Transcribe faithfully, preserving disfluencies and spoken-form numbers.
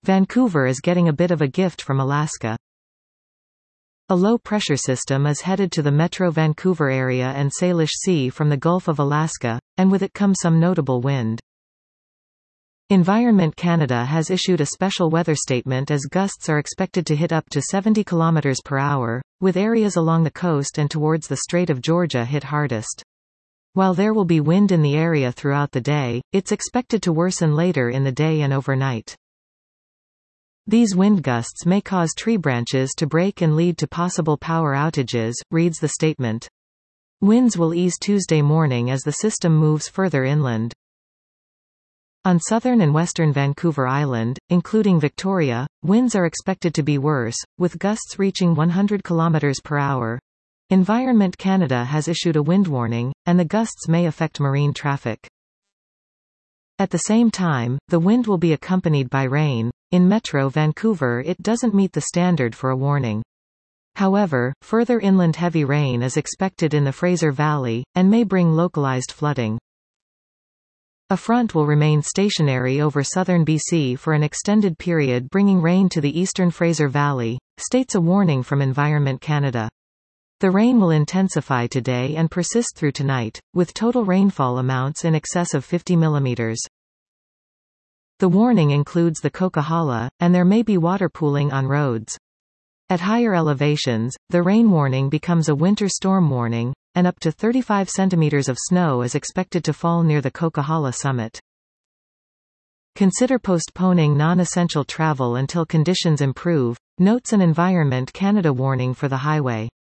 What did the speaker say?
Vancouver is getting a bit of a gift from Alaska. A low-pressure system is headed to the Metro Vancouver area and Salish Sea from the Gulf of Alaska, and with it comes some notable wind. Environment Canada has issued a special weather statement as gusts are expected to hit up to seventy kilometers per hour, with areas along the coast and towards the Strait of Georgia hit hardest. While there will be wind in the area throughout the day, it's expected to worsen later in the day and overnight. These wind gusts may cause tree branches to break and lead to possible power outages, reads the statement. Winds will ease Tuesday morning as the system moves further inland. On southern and western Vancouver Island, including Victoria, winds are expected to be worse, with gusts reaching one hundred kilometers per hour. Environment Canada has issued a wind warning, and the gusts may affect marine traffic. At the same time, the wind will be accompanied by rain. In Metro Vancouver, it doesn't meet the standard for a warning. However, further inland heavy rain is expected in the Fraser Valley, and may bring localized flooding. A front will remain stationary over southern B C for an extended period, bringing rain to the eastern Fraser Valley, states a warning from Environment Canada. The rain will intensify today and persist through tonight, with total rainfall amounts in excess of fifty millimeters. The warning includes the Coquihalla, and there may be water pooling on roads. At higher elevations, the rain warning becomes a winter storm warning, and up to thirty-five centimeters of snow is expected to fall near the Coquihalla summit. Consider postponing non-essential travel until conditions improve, notes an Environment Canada warning for the highway.